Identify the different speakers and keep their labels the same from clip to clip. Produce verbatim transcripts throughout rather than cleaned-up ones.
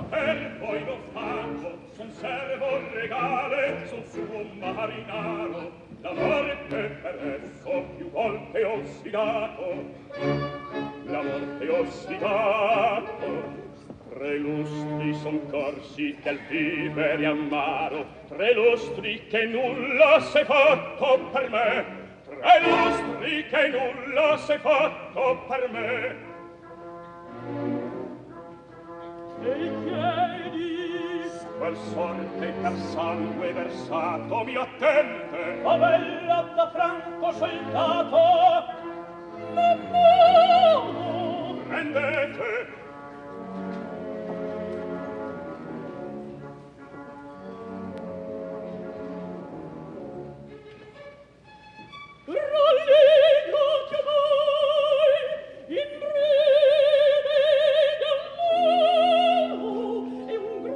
Speaker 1: per voi lo fanno, son servo regale, son suo marinaro, la morte per esso più volte ho sfidato, la morte ho sfidato. Tre lustri son corsi del vivere amaro, tre lustri che nulla s'è fatto per me, tre lustri che nulla s'è fatto per me. E chiedi qual sorte per sangue versato mi attende, o bella da franco soldato, ma no, prendete. Rallegro che voi in breve d'amore e un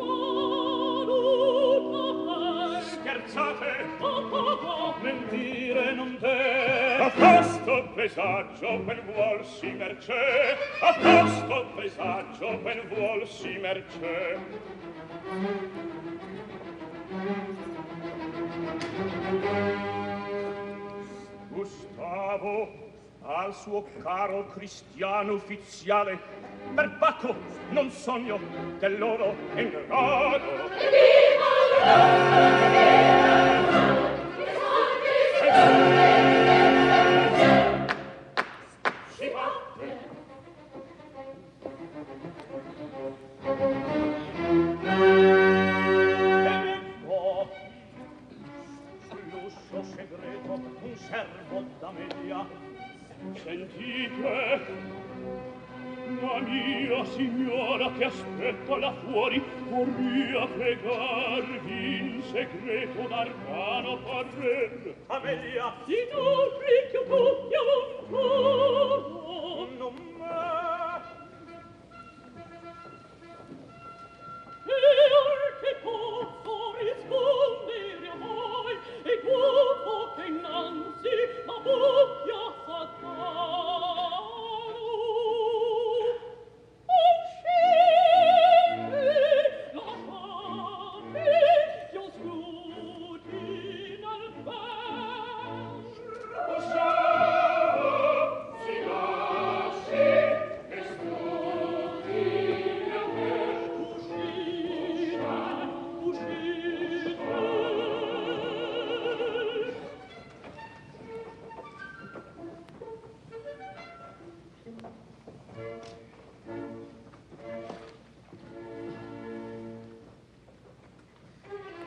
Speaker 1: grado t'hai. Scherzate? Oh, oh, oh. Mentire non te. A questo pesaggio ben vuol si mercè, a questo pesaggio ben vuol si mercè. Gustavo al suo caro cristiano ufficiale, per Bacco non sogno dell'oro in grado. Si batte. Segreto un servo d'Amelia. Sentite, la mia signora che aspetta là fuori vorria pregarvi in segreto d'arcano parere. Amelia, di tu ricchio tu, io non